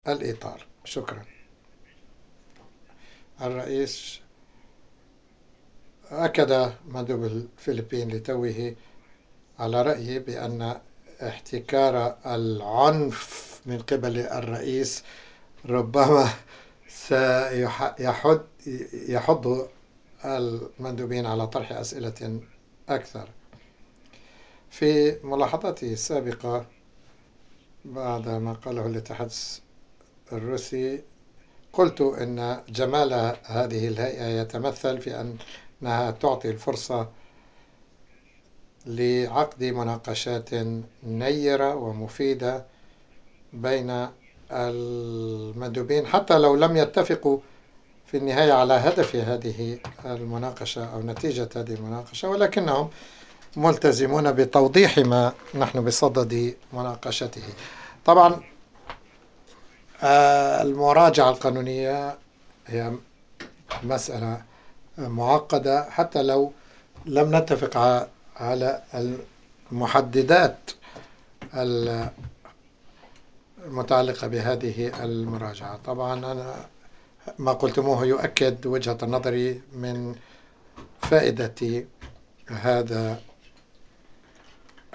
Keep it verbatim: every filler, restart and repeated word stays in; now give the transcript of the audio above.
الإطار. شكرا. الرئيس أكد مندوب الفلبين لتوه على رأيي بأن احتكار العنف من قبل الرئيس ربما سيحض يحض المندوبين على طرح أسئلة أكثر. في ملاحظتي السابقة بعد ما قاله الاتحاد الروسي قلت أن جمال هذه الهيئة يتمثل في أنها تعطي الفرصة لعقد مناقشات نيرة ومفيدة بين المندوبين حتى لو لم يتفقوا في النهاية على هدف هذه المناقشة أو نتيجة هذه المناقشة، ولكنهم ملتزمون بتوضيح ما نحن بصدد مناقشته. طبعا المراجعة القانونية هي مسألة معقدة حتى لو لم نتفق على المحددات المتعلقة بهذه المراجعة. طبعا أنا ما قلتموه يؤكد وجهة نظري من فائدة هذا